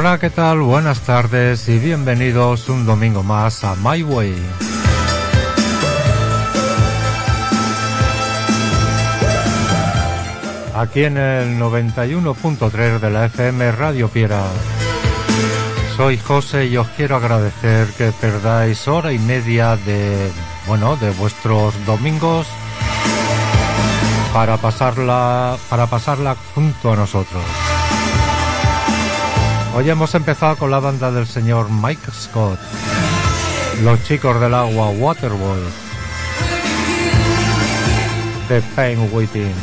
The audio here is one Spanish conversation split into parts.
Hola, ¿qué tal? Buenas tardes y bienvenidos un domingo más a My Way. Aquí en el 91.3 de la FM Radio Piera. Soy José y os quiero agradecer que perdáis hora y media de vuestros domingos para pasarla junto a nosotros. Hoy hemos empezado con la banda del señor Mike Scott, Los Chicos del Agua, Waterboy, The Pain Waiting.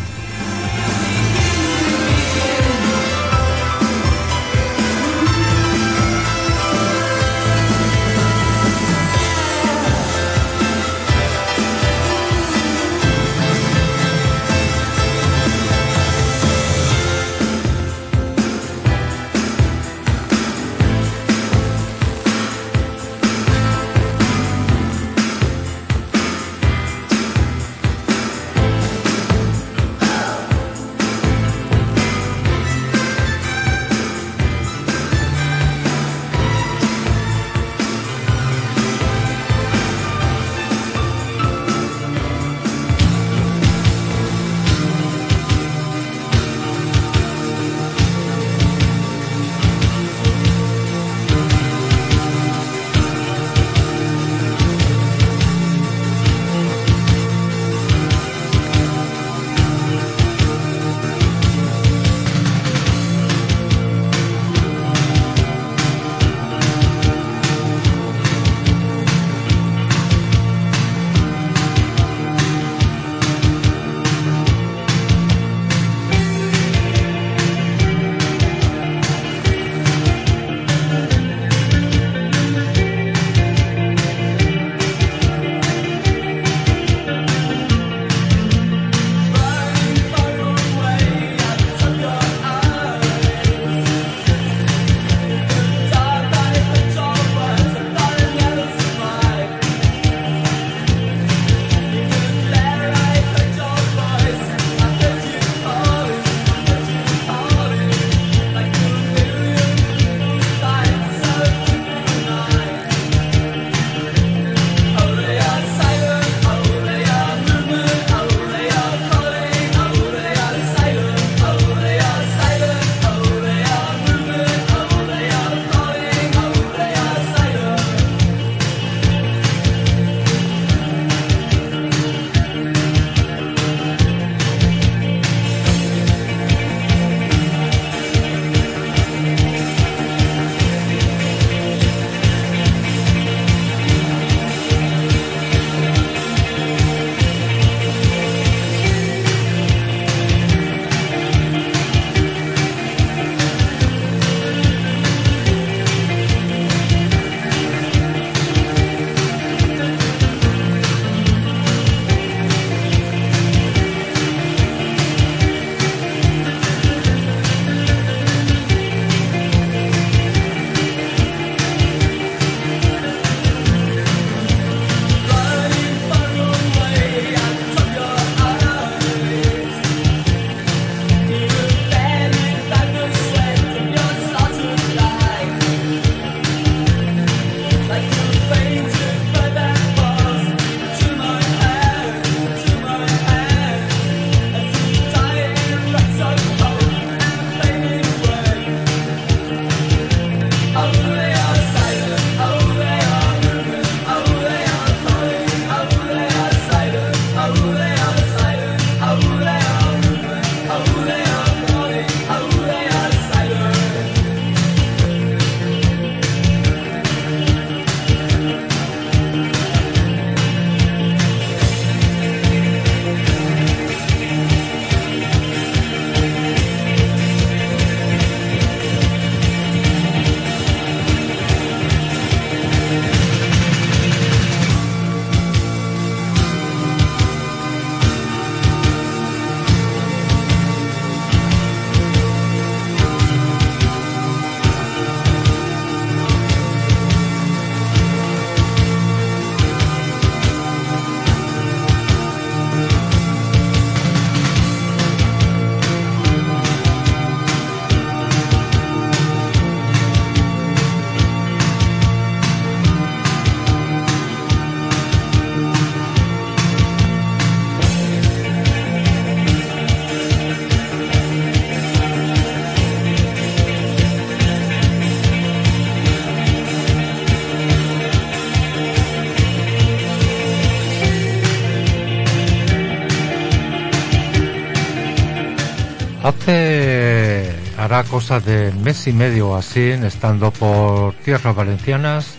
Hará cosa de mes y medio o así, estando por tierras valencianas,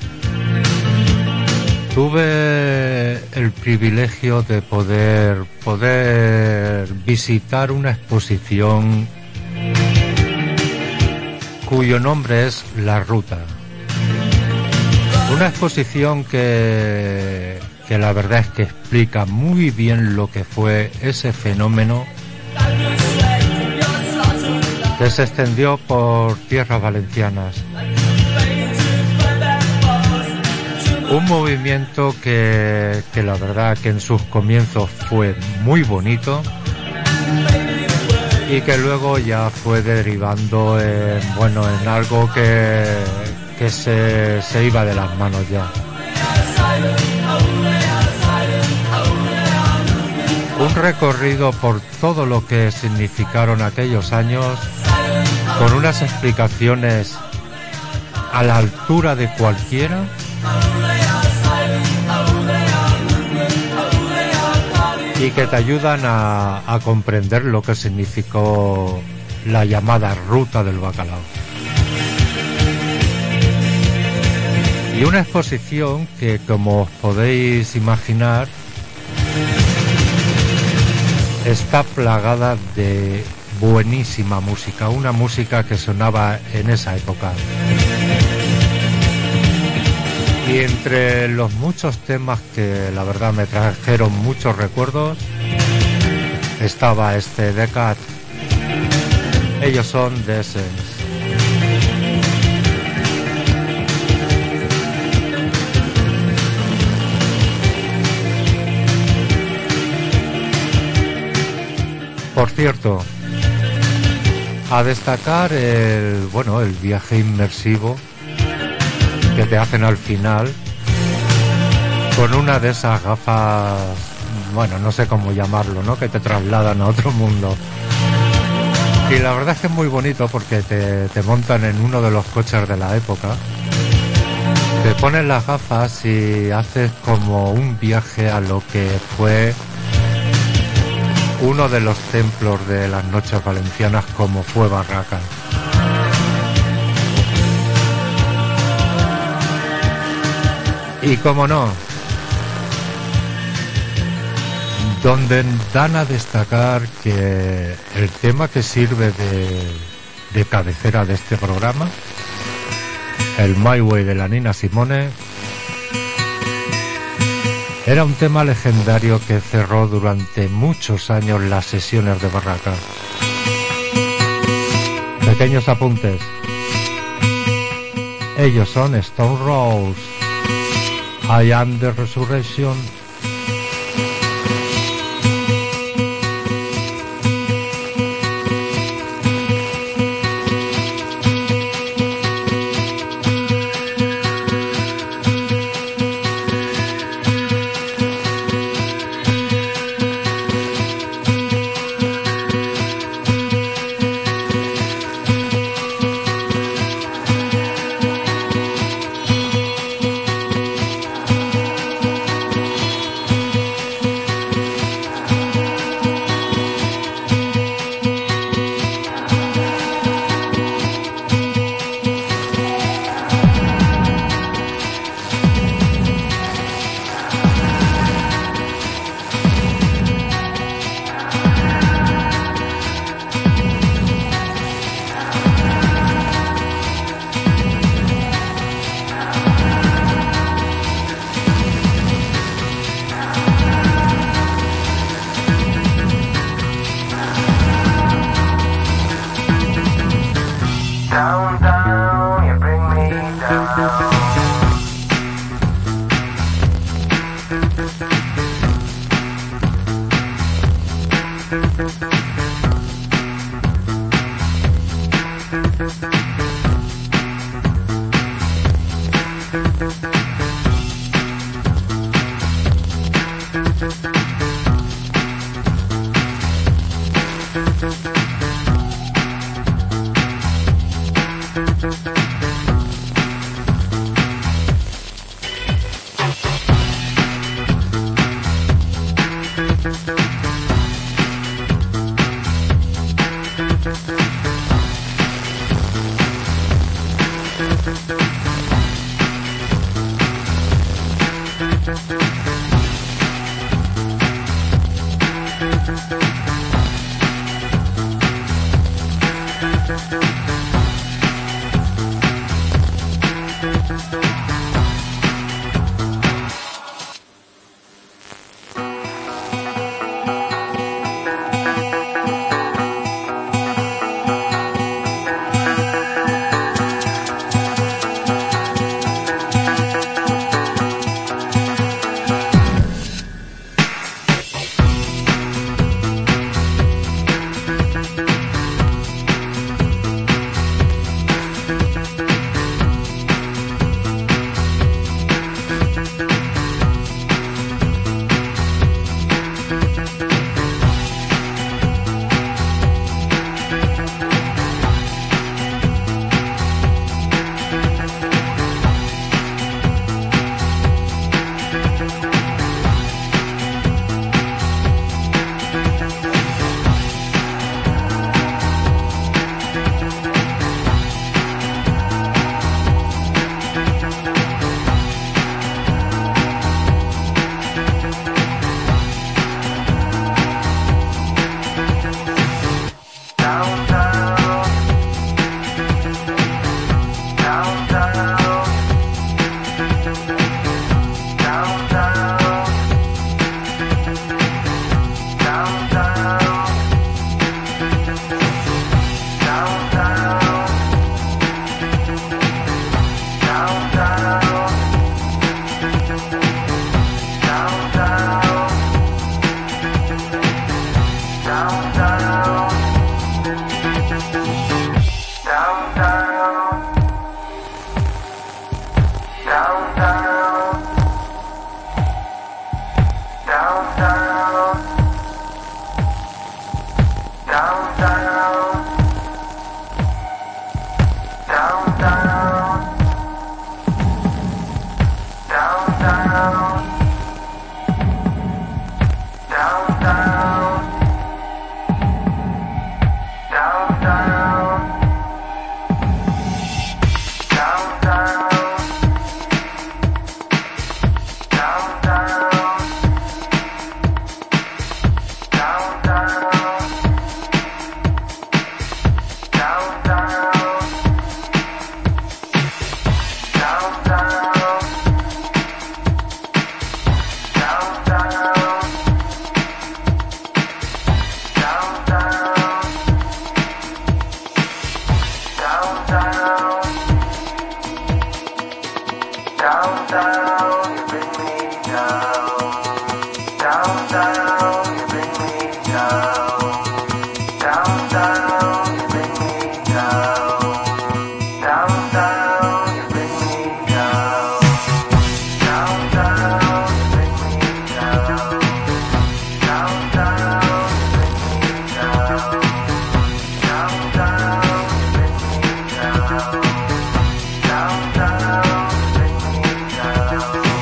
tuve el privilegio de poder visitar una exposición cuyo nombre es La Ruta. Una exposición que la verdad es que explica muy bien lo que fue ese fenómeno que se extendió por tierras valencianas. Un movimiento que la verdad que en sus comienzos fue muy bonito y que luego ya fue derivando en algo que se iba de las manos ya. Un recorrido por todo lo que significaron aquellos años, con unas explicaciones a la altura de cualquiera, y que te ayudan a comprender lo que significó la llamada Ruta del Bacalao. Y una exposición que, como os podéis imaginar, está plagada de buenísima música, una música que sonaba en esa época. Y entre los muchos temas que la verdad me trajeron muchos recuerdos, estaba este The Cat. Ellos son The Essence. Por cierto, a destacar el viaje inmersivo que te hacen al final con una de esas gafas, no sé cómo llamarlo, ¿no? Que te trasladan a otro mundo. Y la verdad es que es muy bonito porque te montan en uno de los coches de la época, te ponen las gafas y haces como un viaje a lo que fue uno de los templos de las noches valencianas, como fue Barraca. Y como no, donde dan a destacar que el tema que sirve de cabecera de este programa, el My Way de la Nina Simone, era un tema legendario que cerró durante muchos años las sesiones de Barraca. Pequeños apuntes. Ellos son Stone Roses. I Am the Resurrection. Down.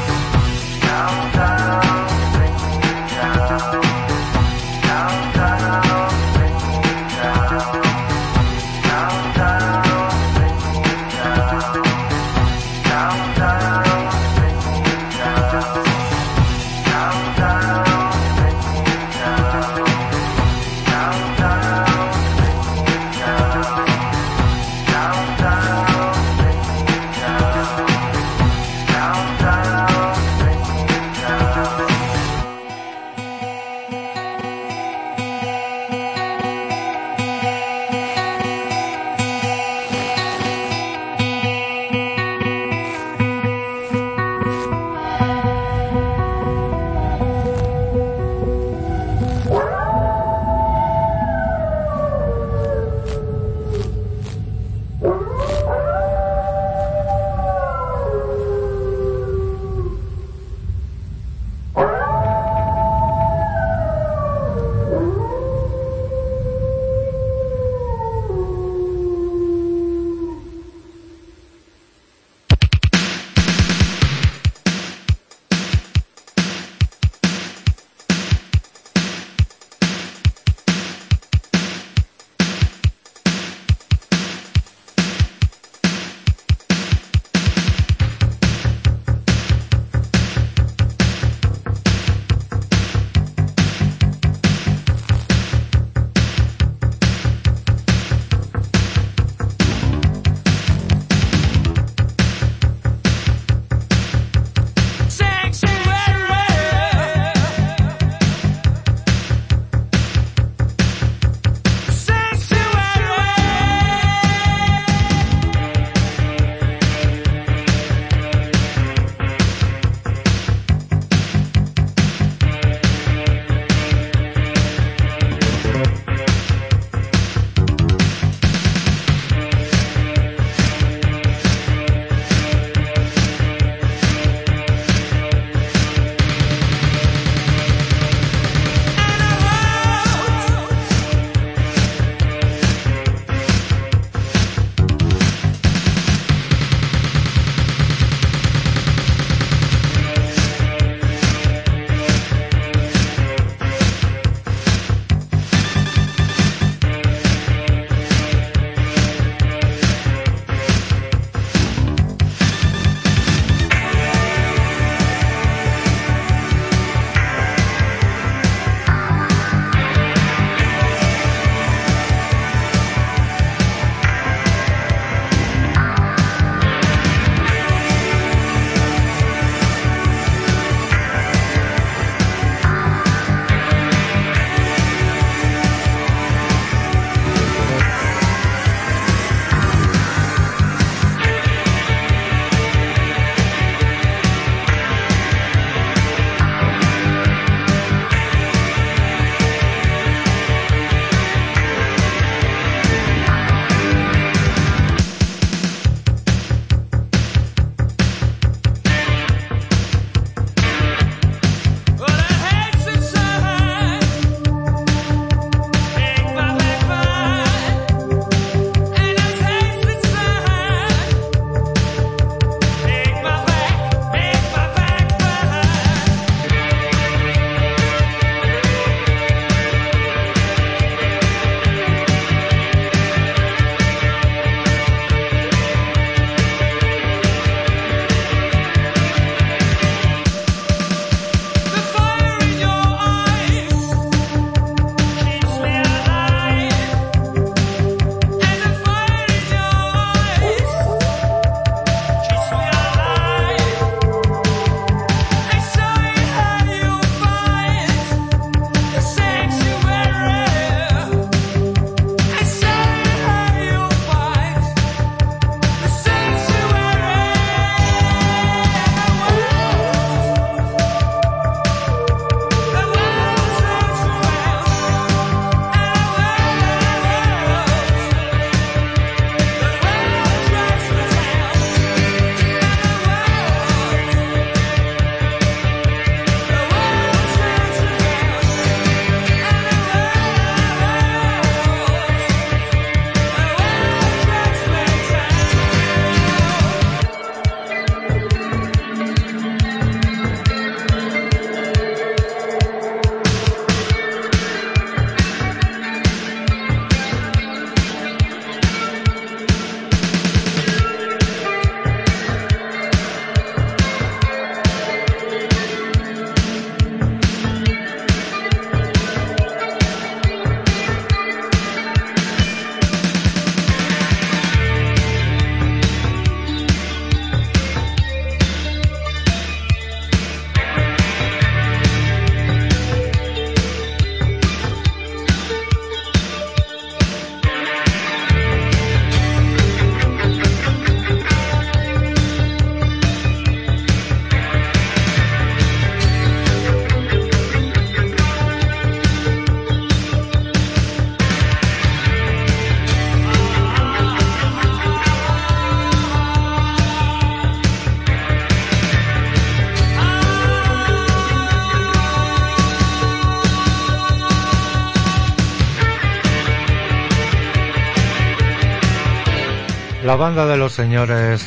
La banda de los señores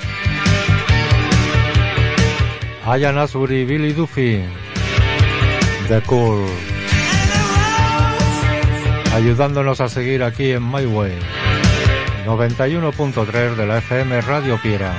Ian Astbury y Billy Duffy, The Cool, ayudándonos a seguir aquí en My Way, 91.3 de la FM Radio Piera.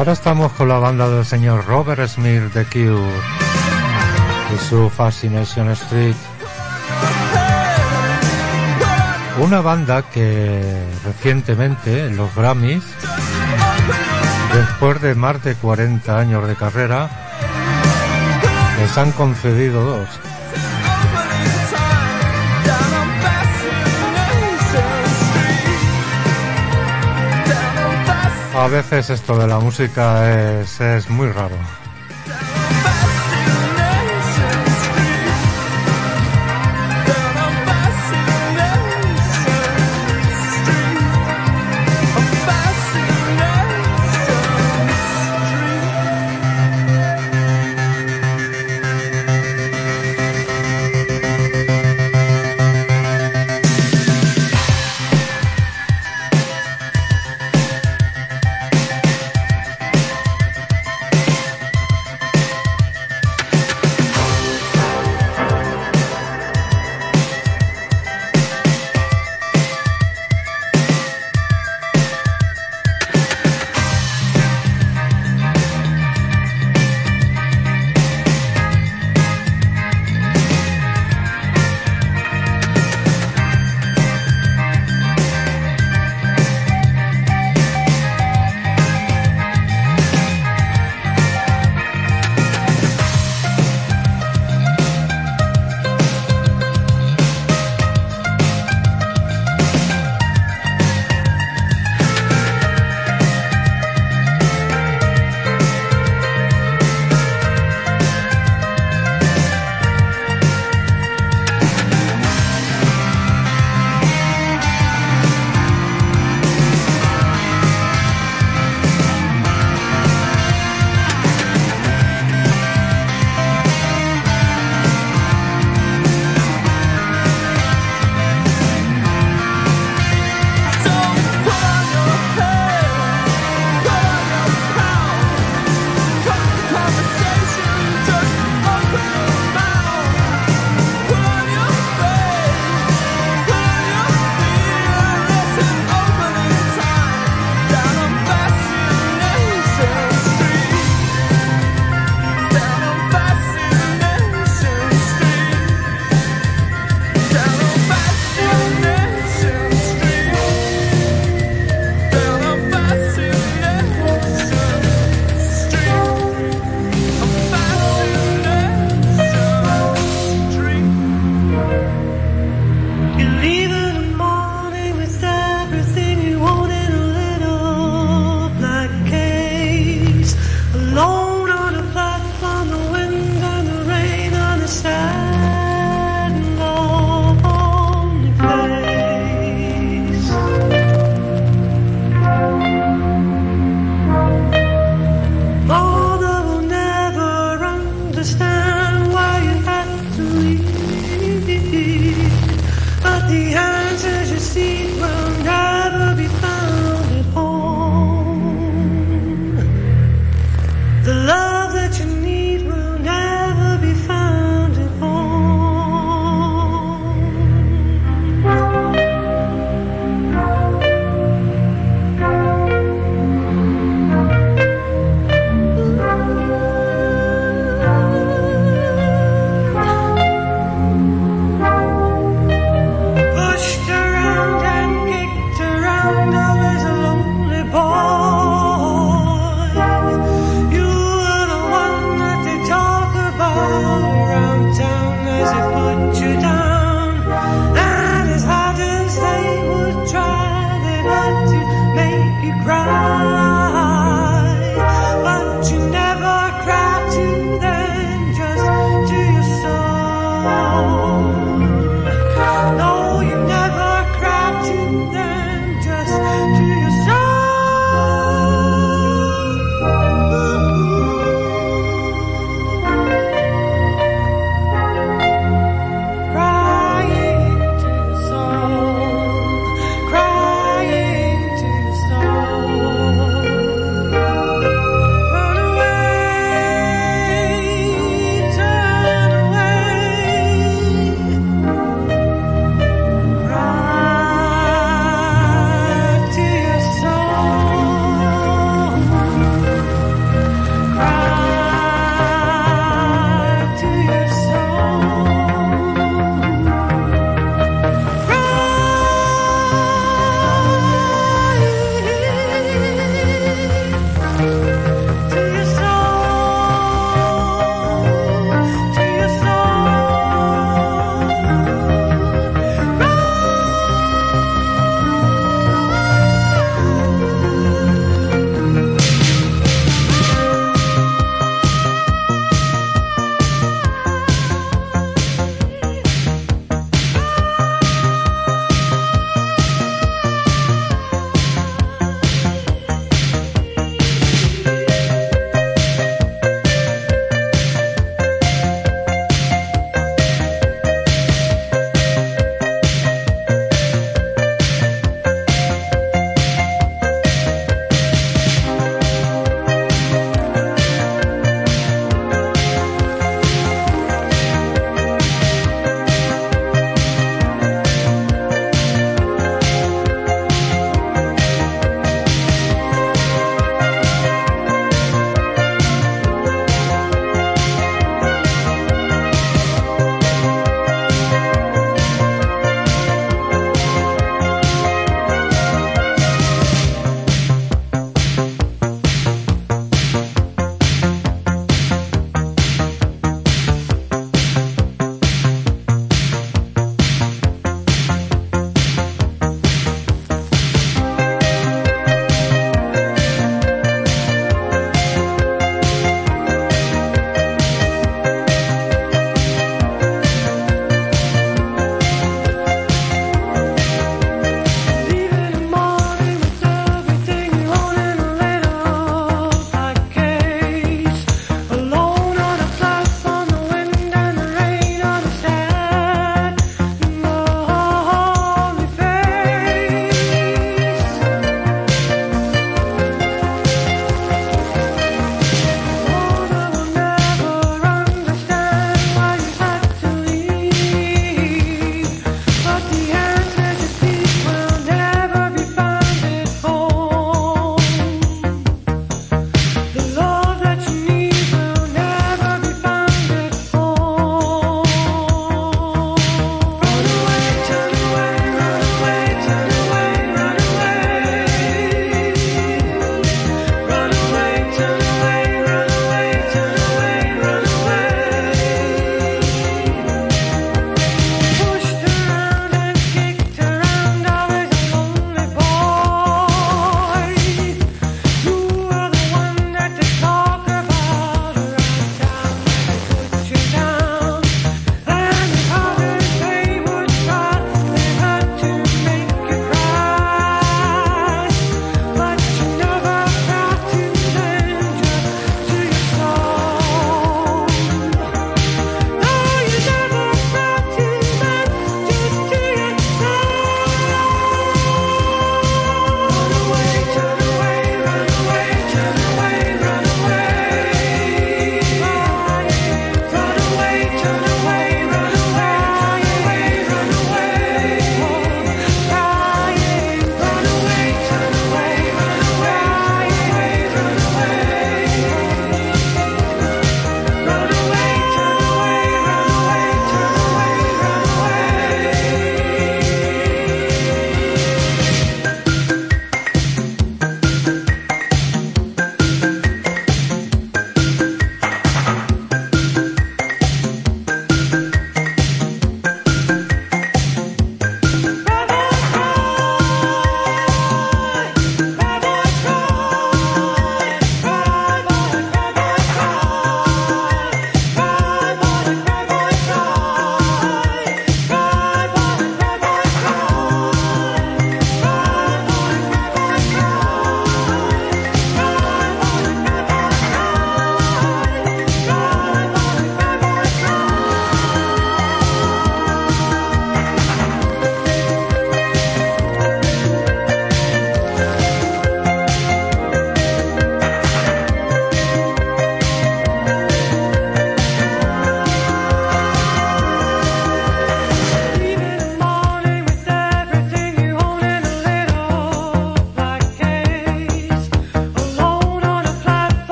Ahora estamos con la banda del señor Robert Smith de Cure y su Fascination Street. Una banda que recientemente en los Grammys, después de más de 40 años de carrera, les han concedido 2. A veces esto de la música es muy raro.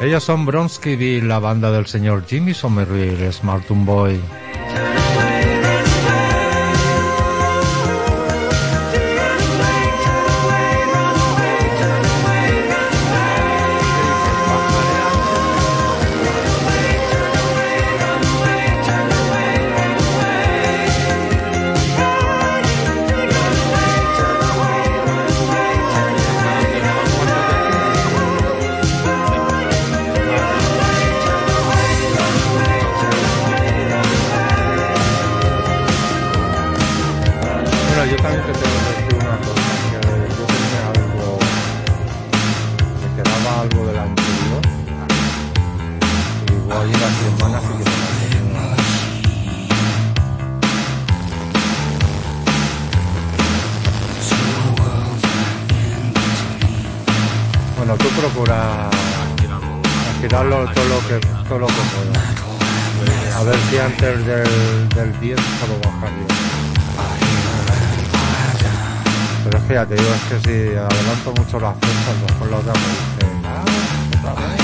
ellos son Bronski y la banda del señor Jimmy Somerville, Smartphone Boy. Yo también te tengo que decir una cosa, que yo tenía algo, me quedaba algo del anterior, y voy a ir a mi hermana si quiero. Bueno, tú procura girarlo todo lo que puedas. A ver si antes del 10 puedo bajar yo. Pero es que ya te digo, es que si adelanto mucho las fechas, después los demás me dicen, otra vez.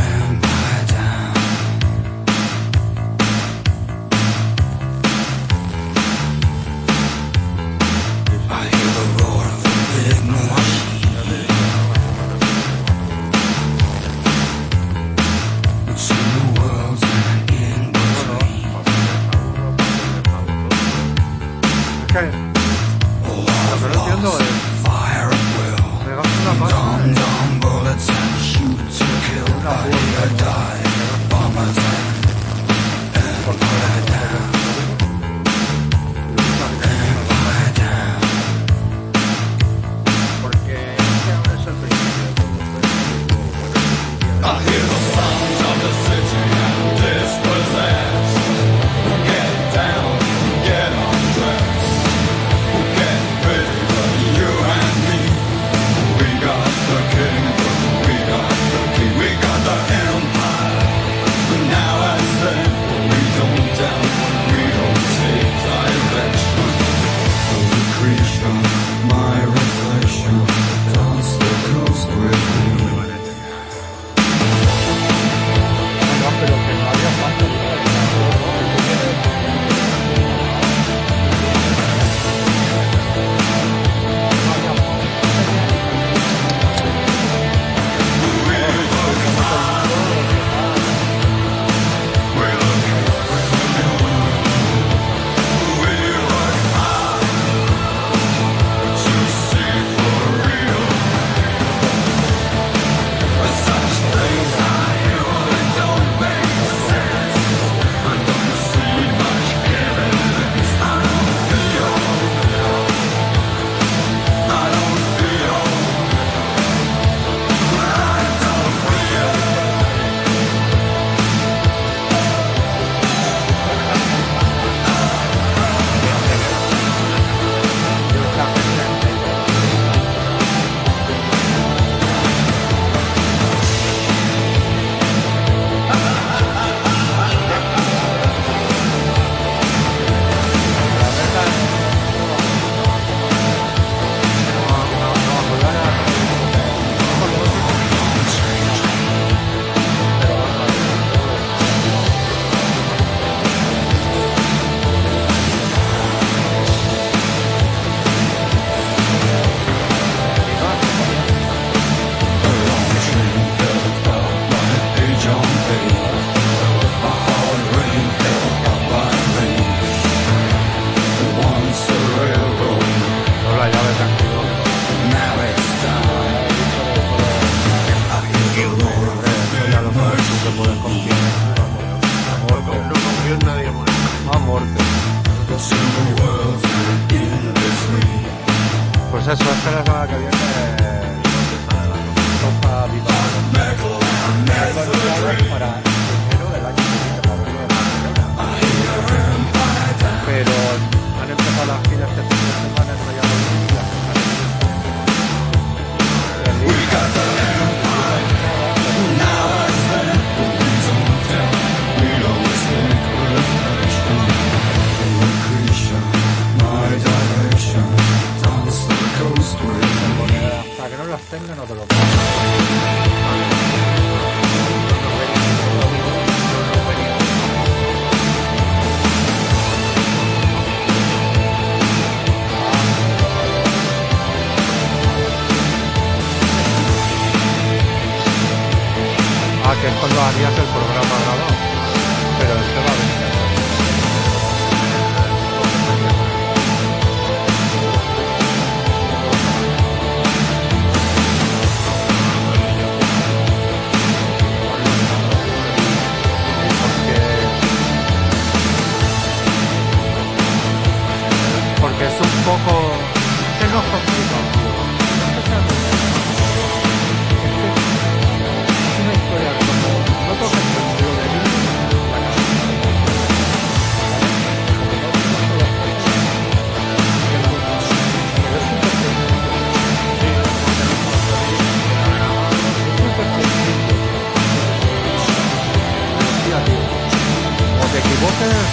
Pues eso, es que la semana que viene toca Viva para enero del año que viene, para verlo de Barcelona. Pero han empezado las giras este fin de semana en Valladolid y las hasta que no las tenga no te lo pongo. dejarías el programa grabado, pero este va a venir. Porque es un poco que no es complicado, tío. Es una historia como no toca el sentido de mí, la cabeza. Pero es súper sencillo. Es súper sencillo. Hostia, tío. Como te equivoques.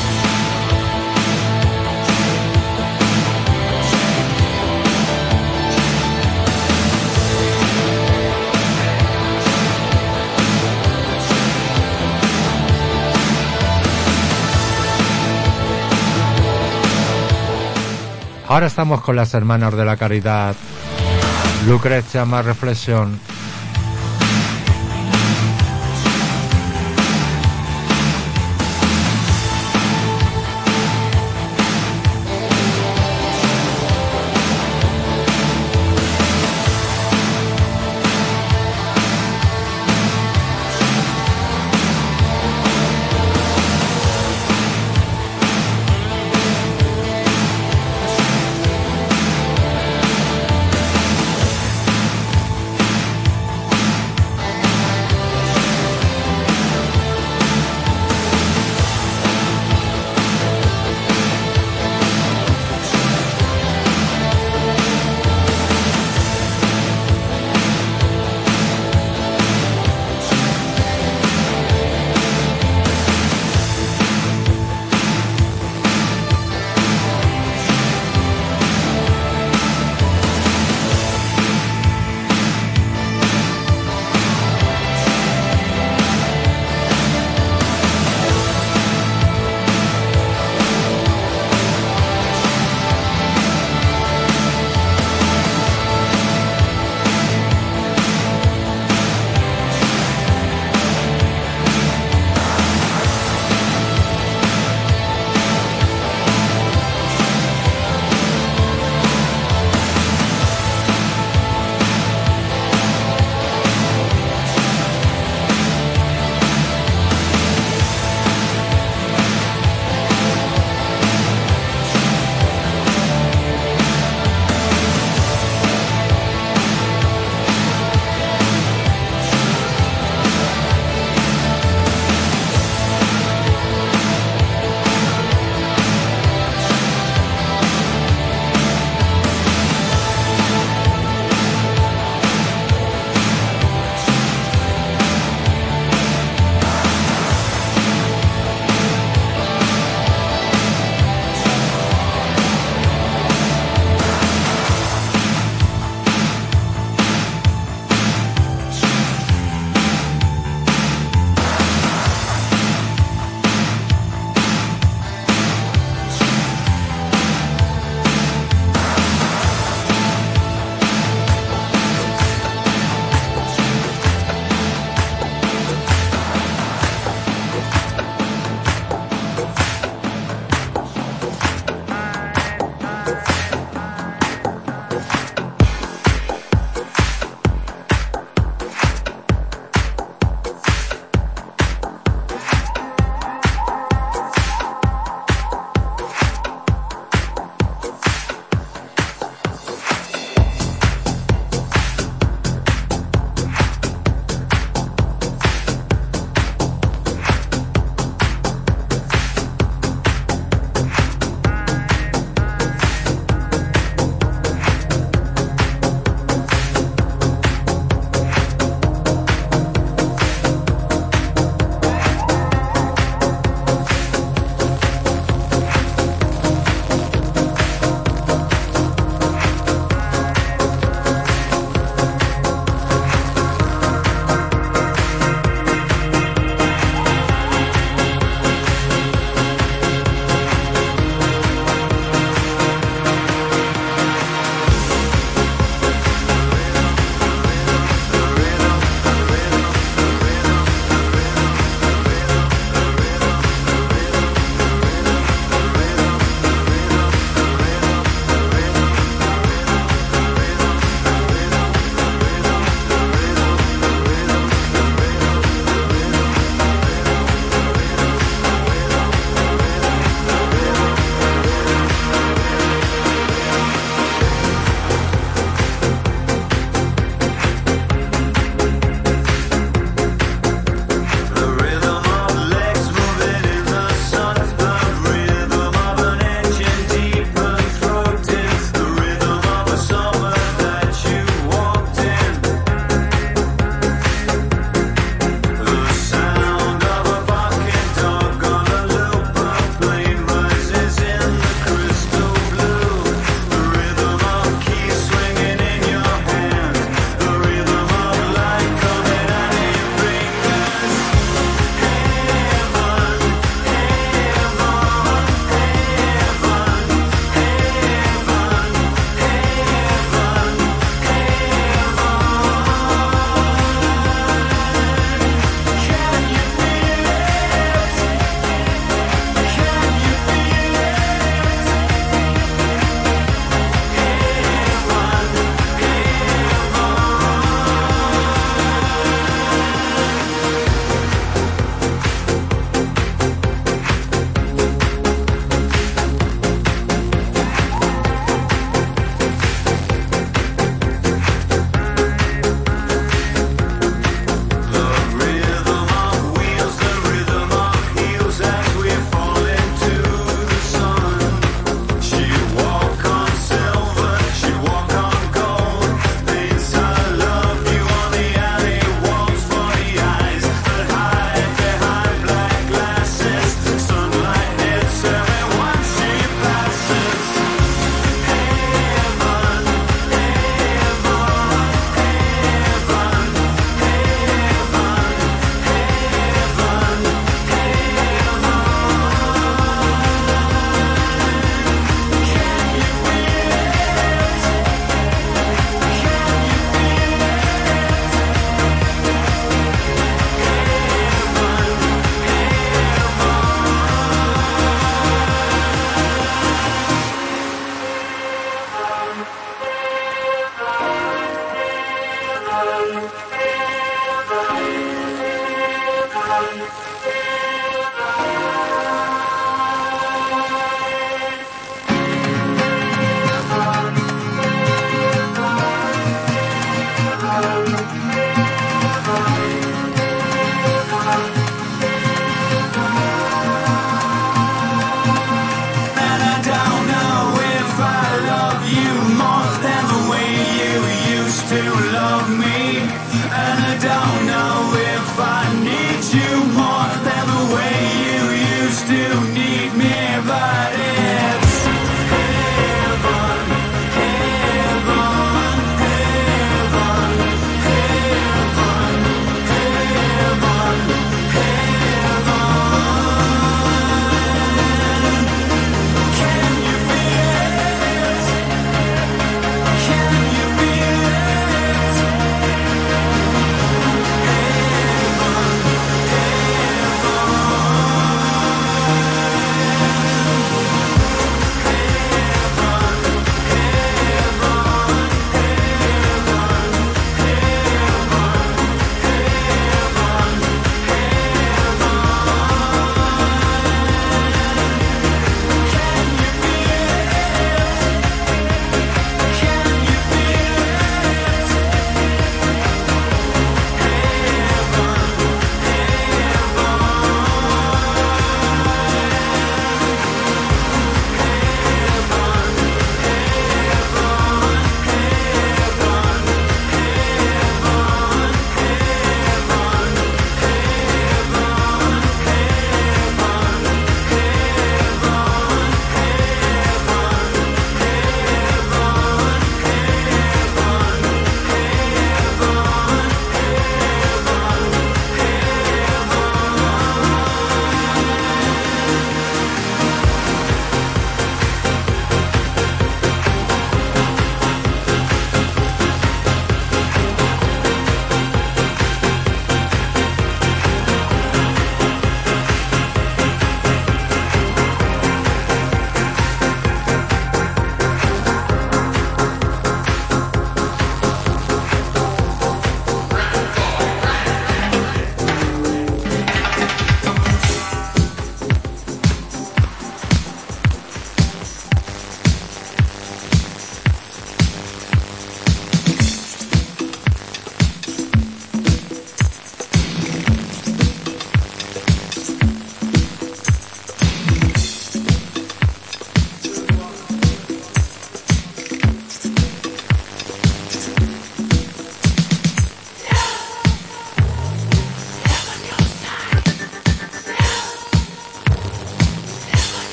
Ahora estamos con las hermanas de la caridad. Lucrecia, más reflexión.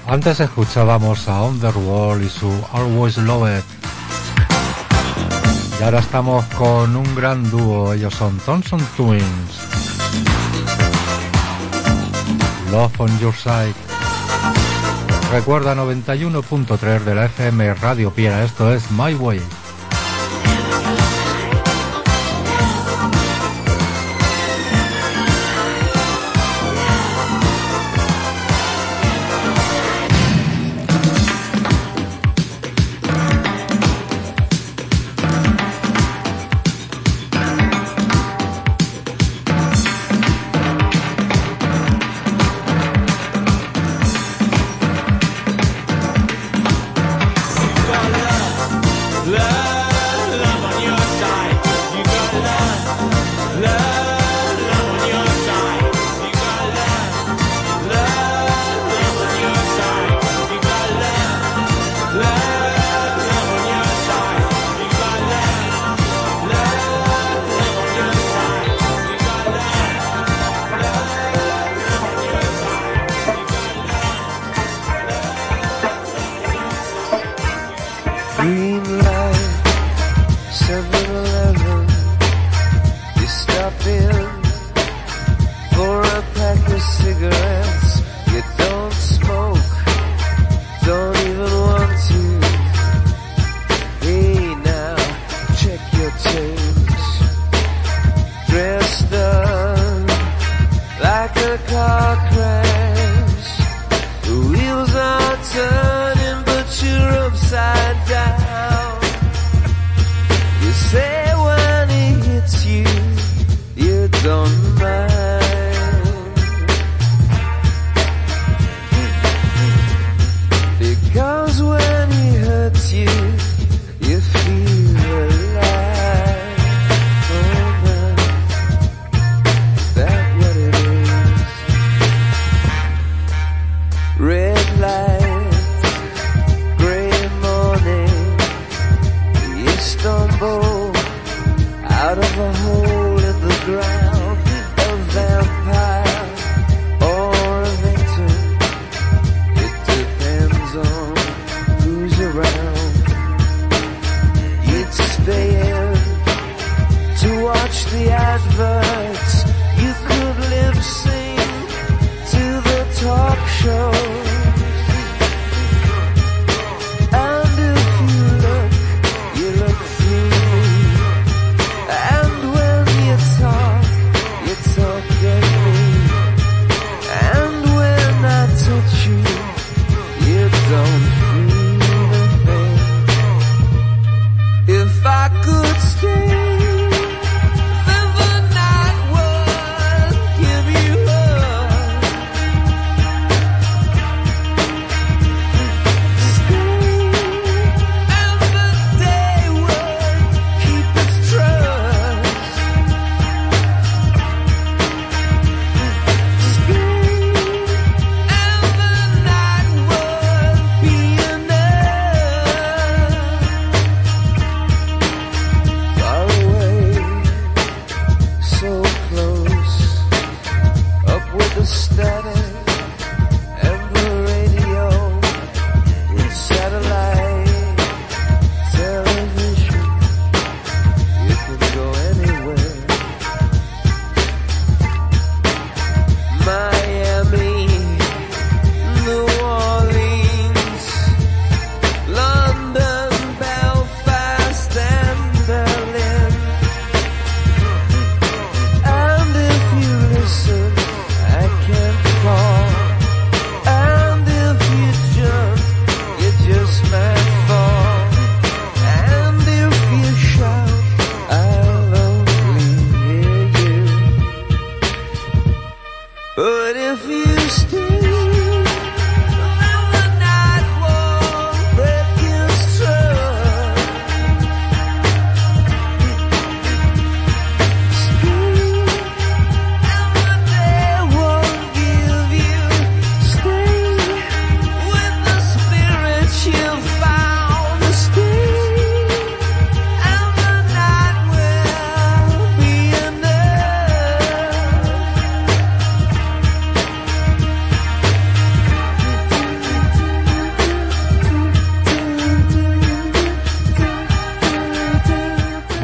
Antes escuchábamos a Underworld y su Always Loved. Y ahora estamos con un gran dúo, ellos son Thompson Twins. Love on Your Side. Recuerda 91.3 de la FM Radio Piera, esto es My Way.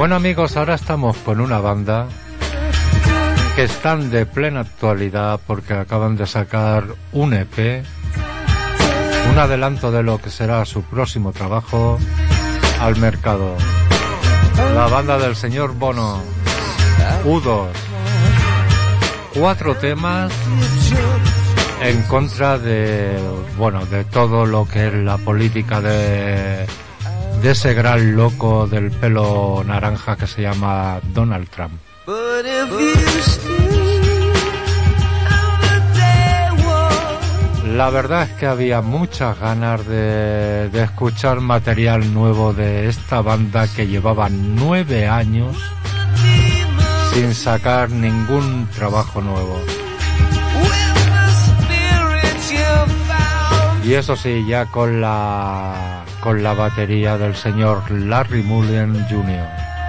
Bueno amigos, ahora estamos con una banda que están de plena actualidad porque acaban de sacar un EP, un adelanto de lo que será su próximo trabajo al mercado. La banda del señor Bono, U2, 4 temas en contra de, bueno, de todo lo que es la política de ese gran loco del pelo naranja que se llama Donald Trump. La verdad es que había muchas ganas de escuchar material nuevo de esta banda que llevaba 9 años sin sacar ningún trabajo nuevo. Y eso sí, ya con la batería del señor Larry Mullen Jr.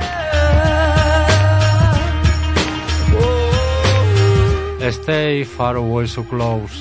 Stay far away so close.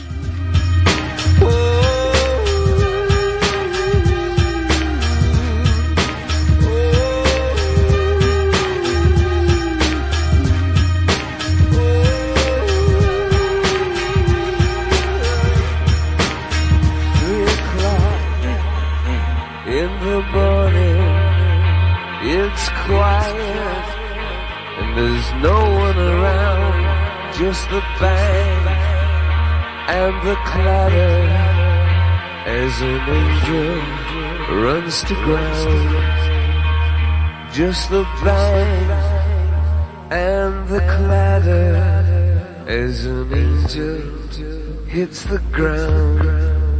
It's quiet and there's no one around, just the bang and the clatter as an angel runs to ground. Just the bang and the clatter as an angel hits the ground.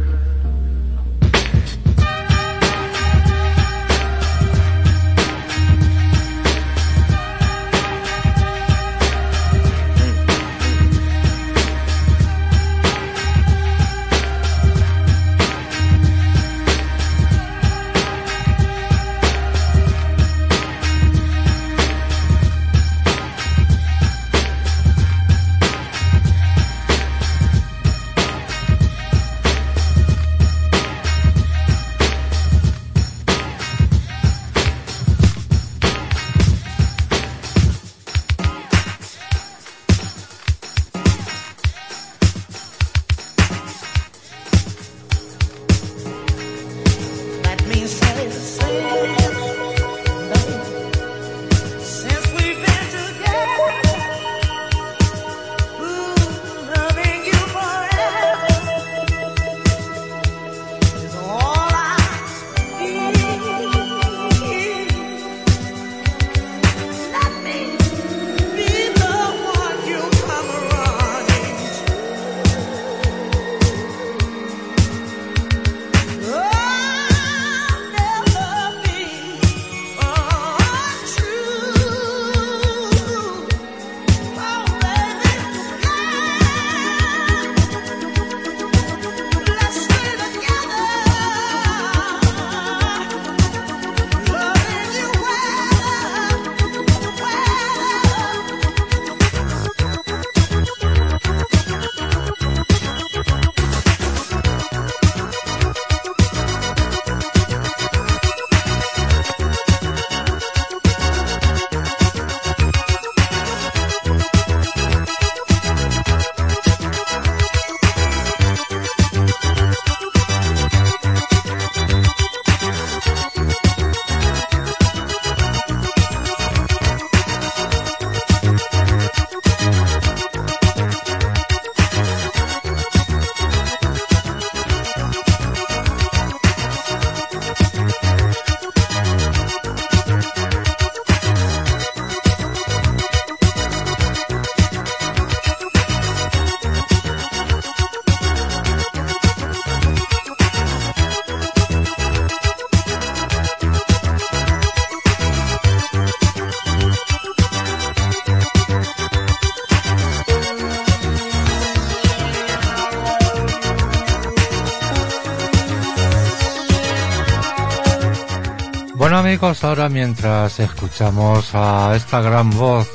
Bueno amigos, ahora mientras escuchamos a esta gran voz,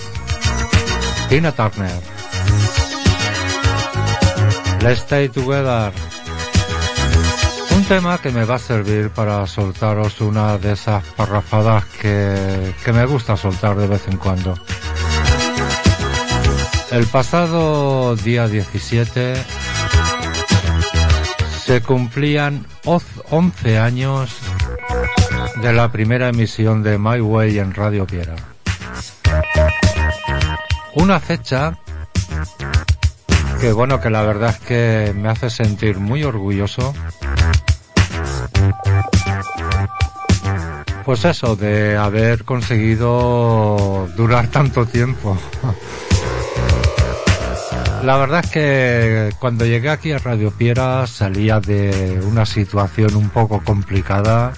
Tina Turner, Let's Stay Together, un tema que me va a servir para soltaros una de esas parrafadas que me gusta soltar de vez en cuando. El pasado día 17 se cumplían 11 años de la primera emisión de My Way en Radio Piera. Una fecha que bueno, que la verdad es que me hace sentir muy orgulloso. Pues eso, de haber conseguido durar tanto tiempo. La verdad es que cuando llegué aquí a Radio Piera salía de una situación un poco complicada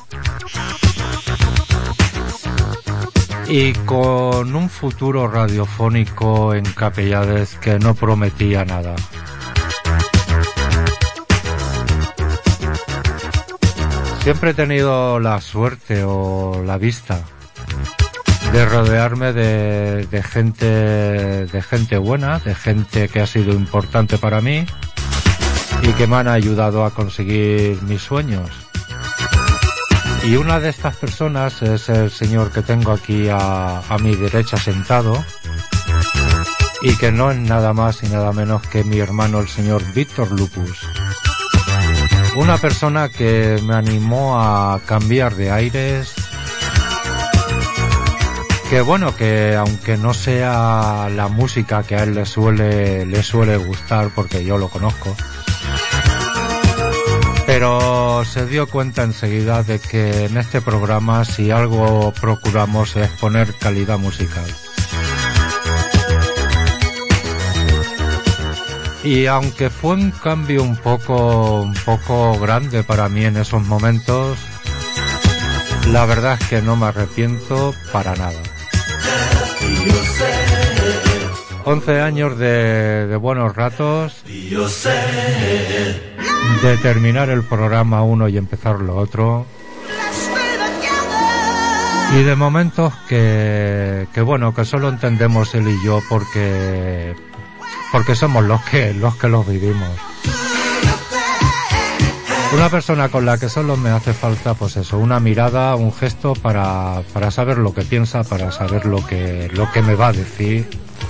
y con un futuro radiofónico en Capellades que no prometía nada. Siempre he tenido la suerte o la vista de rodearme de gente buena, de gente que ha sido importante para mí y que me han ayudado a conseguir mis sueños. Y una de estas personas es el señor que tengo aquí a mi derecha sentado y que no es nada más y nada menos que mi hermano el señor Víctor Lupus. Una persona que me animó a cambiar de aires, que bueno, que aunque no sea la música que a él le suele gustar, porque yo lo conozco, pero se dio cuenta enseguida de que en este programa si algo procuramos es poner calidad musical. Y aunque fue un cambio un poco grande para mí en esos momentos, la verdad es que no me arrepiento para nada. 11 años de buenos ratos, de terminar el programa uno y empezar lo otro, y de momentos que bueno, que solo entendemos él y yo porque somos los que los vivimos. Una persona con la que solo me hace falta, pues eso, una mirada, un gesto para saber lo que piensa, para saber lo que me va a decir.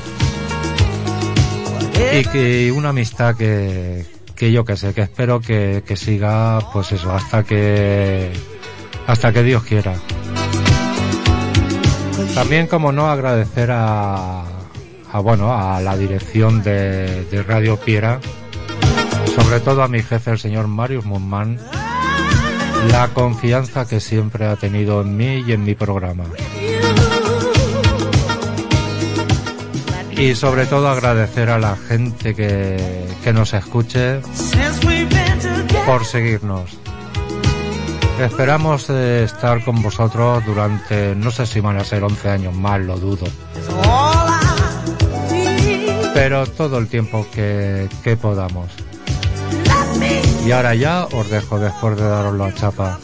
Y que una amistad que yo que sé, que espero que siga, pues eso, hasta que Dios quiera. También, como no, agradecer a la dirección de Radio Piera, sobre todo a mi jefe, el señor Marius Mundman, la confianza que siempre ha tenido en mí y en mi programa. Y sobre todo agradecer a la gente que nos escuche por seguirnos. Esperamos estar con vosotros durante, no sé si van a ser 11 años más, lo dudo, pero todo el tiempo que podamos. Y ahora ya os dejo después de daros la chapa.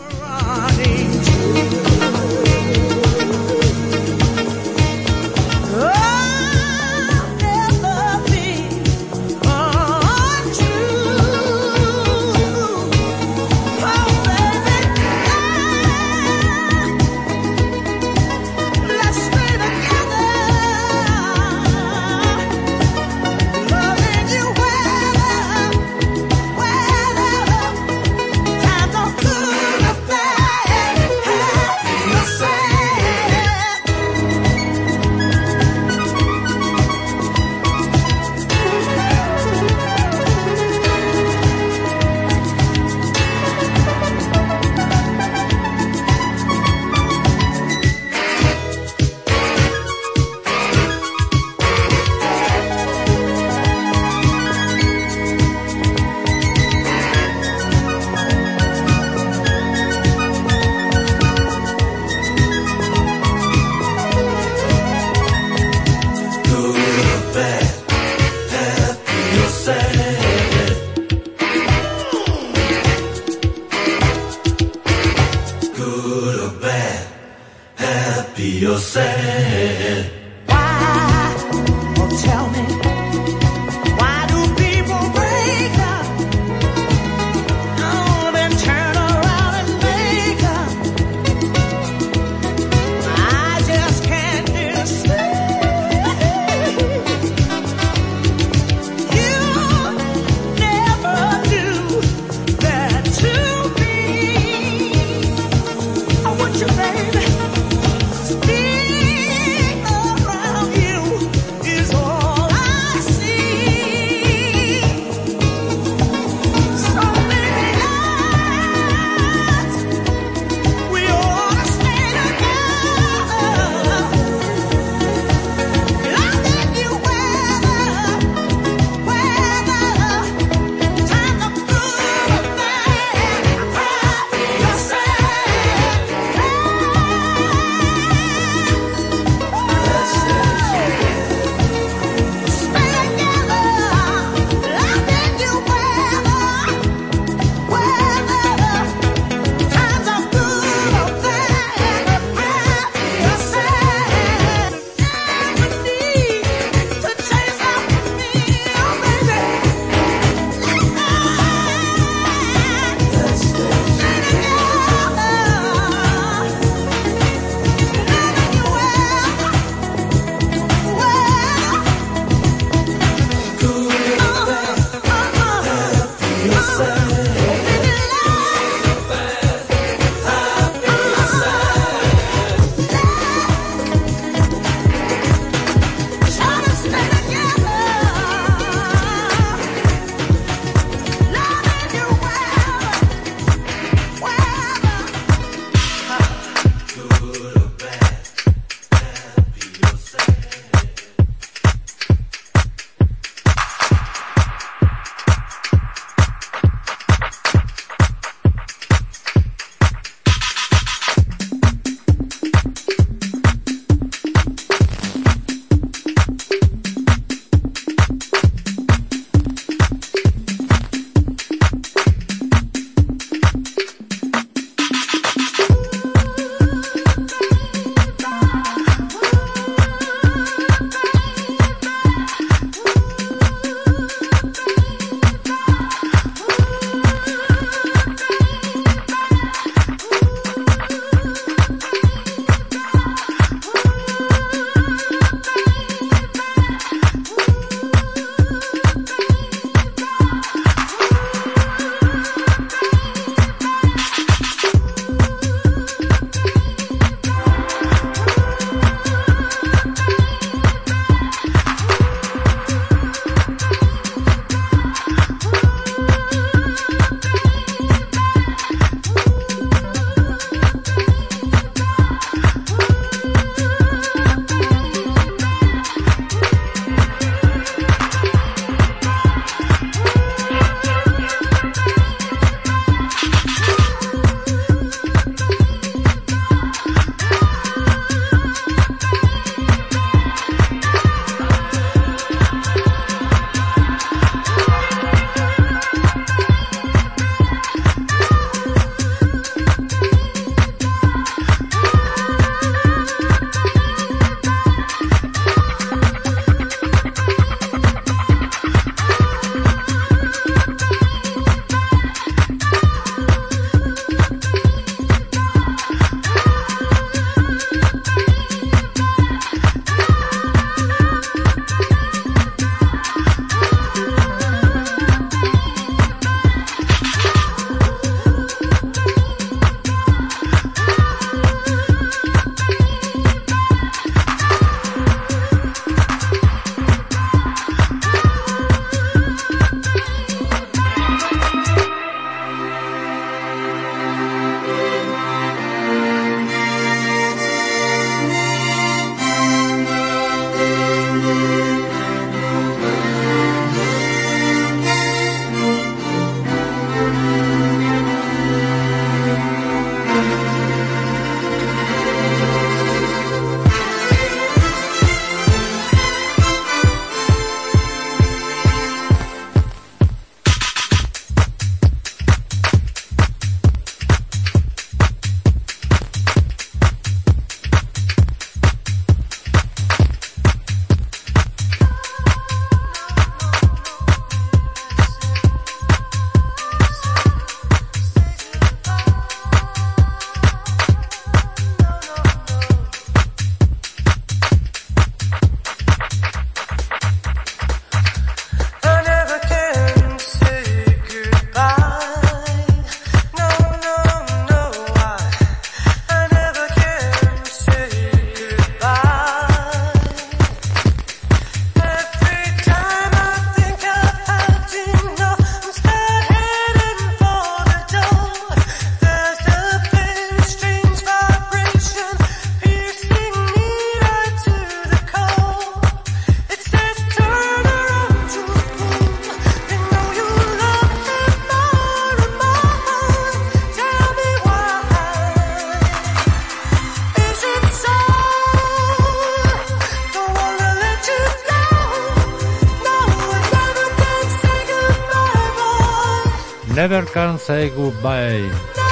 Never Can Say Goodbye.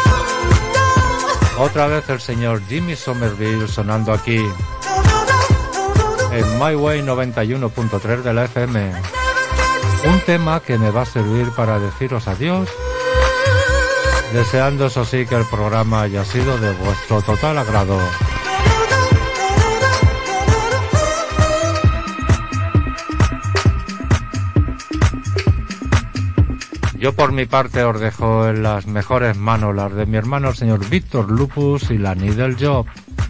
Otra vez el señor Jimmy Somerville sonando aquí en My Way 91.3 de la FM. Un tema que me va a servir para deciros adiós, deseando eso sí que el programa haya sido de vuestro total agrado. Yo por mi parte os dejo en las mejores manos, las de mi hermano el señor Víctor Lupus y la Needle Job.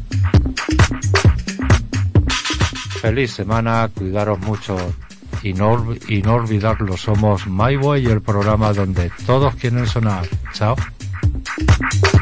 Feliz semana, cuidaros mucho y no olvidarlo, somos My Way, el programa donde todos quieren sonar. Chao.